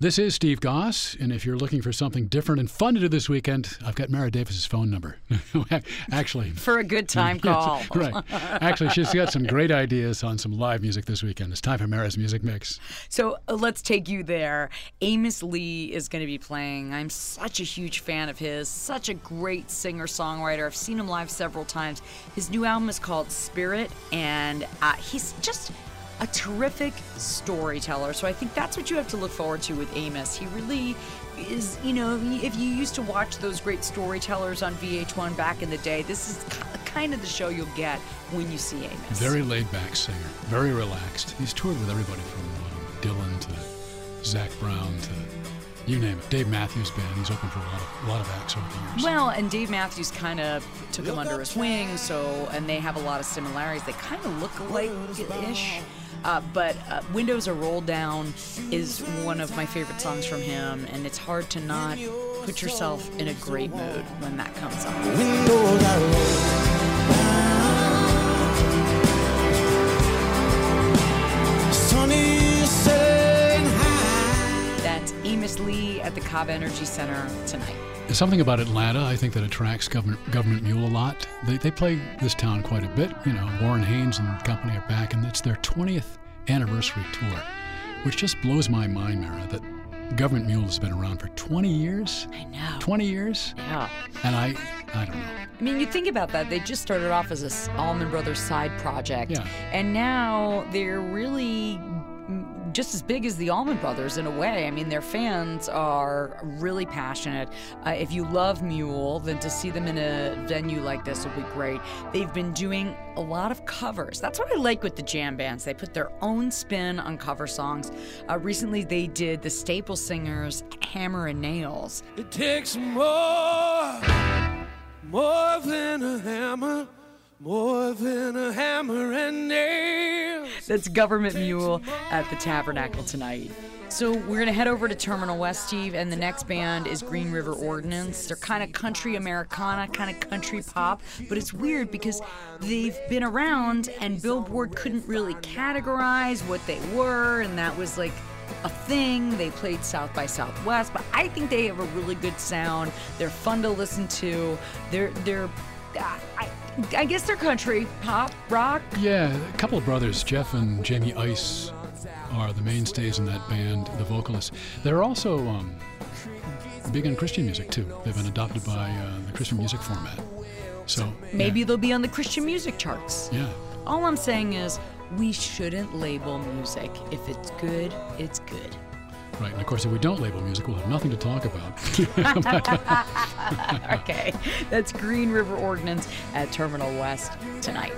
This is Steve Goss, and if you're looking for something different and fun to do this weekend, I've got Mara Davis's phone number. Actually, for a good time call. Right. Actually, she's got some great ideas on some live music this weekend. It's time for Mara's Music Mix. So let's take you there. Amos Lee is going to be playing. I'm such a huge fan of his. Such a great singer-songwriter. I've seen him live several times. His new album is called Spirit, and he's just a terrific storyteller. So I think that's what you have to look forward to with Amos. He really is, if you used to watch those great storytellers on VH1 back in the day, this is kind of the show you'll get when you see Amos. Very laid-back singer, very relaxed. He's toured with everybody from Dylan to Zach Brown to you name it. Dave Matthews Band. He's opened for a lot of acts over the years. Well, and Dave Matthews kind of took him under his wing, and they have a lot of similarities. They kind of look alike-ish. But Windows Are Rolled Down is one of my favorite songs from him, and it's hard to not put yourself in a great mood when that comes on. Windows are rolled down. Sunny setting high. That's Amos Lee at the Cobb Energy Center tonight. There's something about Atlanta, I think, that attracts Government Mule a lot. They play this town quite a bit. Warren Haynes and company are back, and it's their 20th anniversary tour, which just blows my mind, Mara, that Government Mule has been around for 20 years. I know. 20 years? Yeah. And I don't know. I mean, you think about that. They just started off as a Allman Brothers side project. Yeah. And now they're really just as big as the Allman Brothers in a way. I mean, their fans are really passionate. If you love Mule, then to see them in a venue like this will be great. They've been doing a lot of covers. That's what I like with the jam bands. They put their own spin on cover songs. Recently, they did the Staple Singers' Hammer and Nails. It takes more than a hammer. More than a hammer and nails. That's Government Mule at the Tabernacle tonight. So we're going to head over to Terminal West, Steve, and the next band is Green River Ordinance. They're kind of country Americana, kind of country pop, but it's weird because they've been around and Billboard couldn't really categorize what they were, and that was like a thing. They played South by Southwest, but I think they have a really good sound. They're fun to listen to. I guess they're country, pop, rock. Yeah, a couple of brothers, Jeff and Jamie Ice, are the mainstays in that band, the vocalists. They're also big on Christian music, too. They've been adopted by the Christian music format. So maybe they'll be on the Christian music charts. Yeah. All I'm saying is we shouldn't label music. If it's good, it's good. Right, and of course, if we don't label music, we'll have nothing to talk about. Okay, that's Green River Ordinance at Terminal West tonight.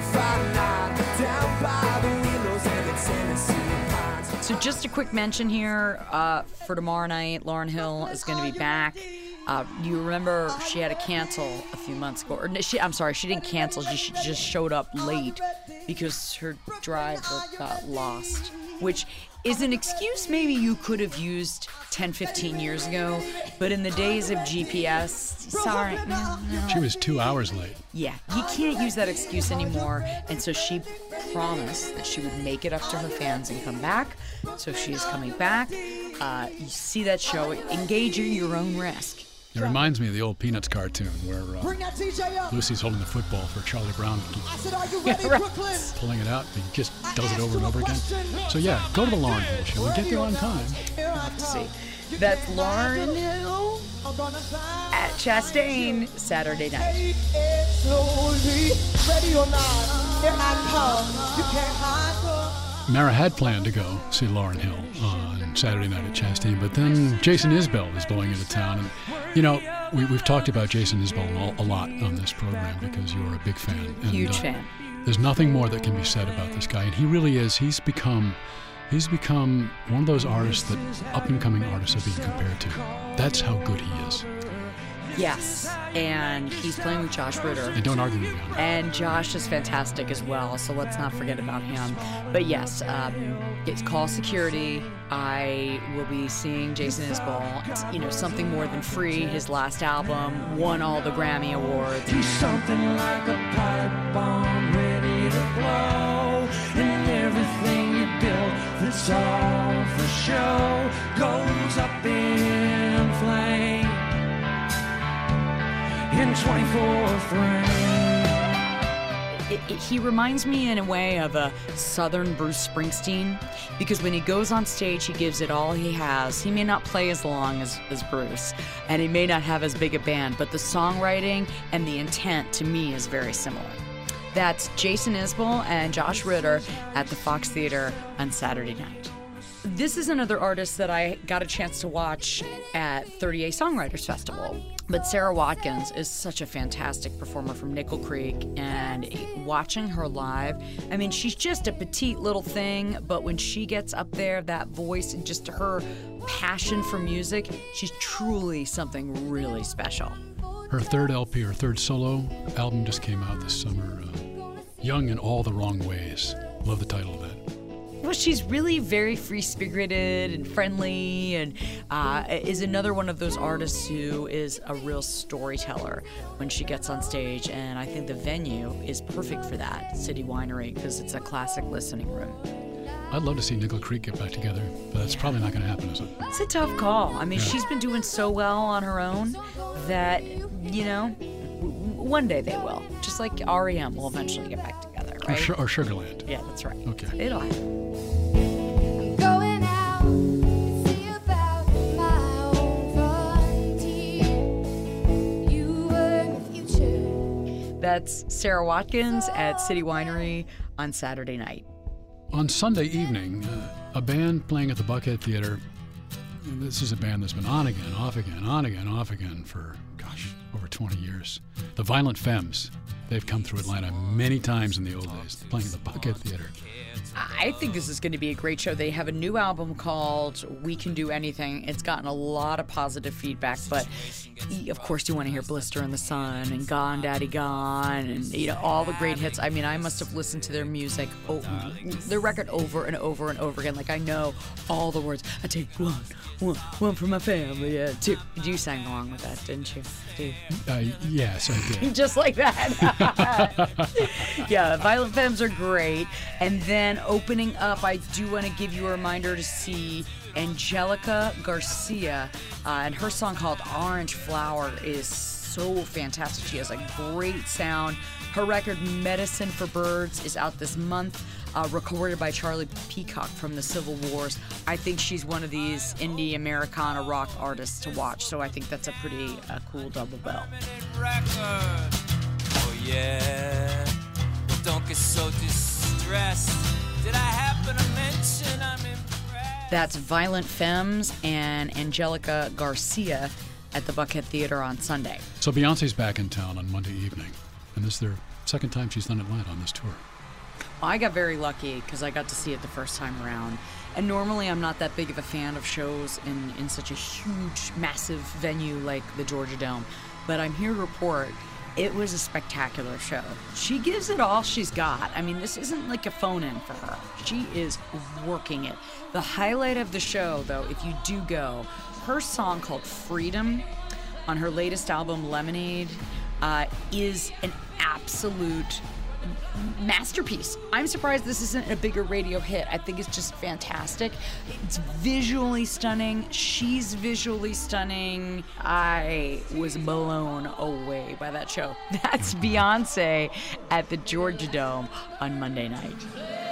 So just a quick mention here, for tomorrow night, Lauryn Hill is going to be back. You remember she had to cancel a few months ago. She didn't cancel, she just showed up late because her driver got lost, which is an excuse maybe you could have used 10, 15 years ago, but in the days of GPS, sorry, no. She was 2 hours late. Yeah, you can't use that excuse anymore, and so she promised that she would make it up to her fans and come back, so she is coming back. You see that show, engage at your own risk. It reminds me of the old Peanuts cartoon where Lucy's holding the football for Charlie Brown and keeps pulling it out. He just does it over and over again. So yeah, go to the Lauryn Hill show and get there on time. Let's see. That's Lauryn Hill at Chastain Saturday night. Mara had planned to go see Lauryn Hill on Saturday night at Chastain, but then Jason Isbell is blowing into town. And, we've talked about Jason Isbell a lot on this program because you're a big fan. And, huge fan. There's nothing more that can be said about this guy, and he really is. He's become one of those artists that up-and-coming artists are being compared to. That's how good he is. Yes, and he's playing with Josh Ritter. And don't argue with me on that. And Josh is fantastic as well, so let's not forget about him. But yes, it's Call Security. I will be seeing Jason Isbell. It's, something more than free. His last album won all the Grammy Awards. He's something like a pipe bomb ready to blow, and everything you built, that's all for show. Go in 24 frames. He reminds me in a way of a Southern Bruce Springsteen, because when he goes on stage, he gives it all he has. He may not play as long as Bruce, and he may not have as big a band, but the songwriting and the intent to me is very similar. That's Jason Isbell and Josh Ritter at the Fox Theater on Saturday night. This is another artist that I got a chance to watch at 30A Songwriters Festival. But Sarah Watkins is such a fantastic performer from Nickel Creek, and watching her live, I mean, she's just a petite little thing, but when she gets up there, that voice and just her passion for music, she's truly something really special. Her third LP, her third solo album just came out this summer, Young in All the Wrong Ways. Love the title of that. Well, she's really very free-spirited and friendly, and is another one of those artists who is a real storyteller when she gets on stage, and I think the venue is perfect for that, City Winery, because it's a classic listening room. I'd love to see Nickel Creek get back together, but that's probably not going to happen, is it? It's a tough call. I mean, Yeah. She's been doing so well on her own that, you know, one day they will. Just like R.E.M. will eventually get back together, right? Or Sugarland. Yeah, that's right. Okay. It'll happen. Going out to see about my own frontier. You were the future. That's Sarah Watkins at City Winery on Saturday night. On Sunday evening, a band playing at the Buckhead Theater. This is a band that's been on again, off again, on again, off again for, over 20 years. The Violent Femmes. They've come through Atlanta many times in the old days, playing at the Buckhead Theater. I think this is going to be a great show. They have a new album called We Can Do Anything. It's gotten a lot of positive feedback, but of course you want to hear Blister in the Sun and Gone Daddy Gone and all the great hits. I mean, I must have listened to their music, their record over and over and over again. Like, I know all the words. I take one for my family, yeah, two. You sang along with that, didn't you? Yes, I did. Just like that. Yeah, Violent Femmes are great. And then opening up, I do want to give you a reminder to see Angelica Garcia, and her song called Orange Flower is so fantastic. She has a great sound. Her record Medicine for Birds is out this month, recorded by Charlie Peacock from the Civil Wars. I think she's one of these indie Americana rock artists to watch, so I think that's a pretty cool double bill. Oh yeah, don't get so distressed. Did I happen to mention I'm impressed? That's Violent Femmes and Angelica Garcia at the Buckhead Theater on Sunday. So Beyonce's back in town on Monday evening, and this is their second time she's done Atlanta on this tour. I got very lucky because I got to see it the first time around. And normally I'm not that big of a fan of shows in such a huge, massive venue like the Georgia Dome. But I'm here to report it was a spectacular show. She gives it all she's got. I mean, this isn't like a phone-in for her. She is working it. The highlight of the show, though, if you do go, her song called Freedom on her latest album, Lemonade, is an absolute masterpiece. I'm surprised this isn't a bigger radio hit. I think it's just fantastic. It's visually stunning. She's visually stunning. I was blown away by that show. That's Beyonce at the Georgia Dome on Monday night.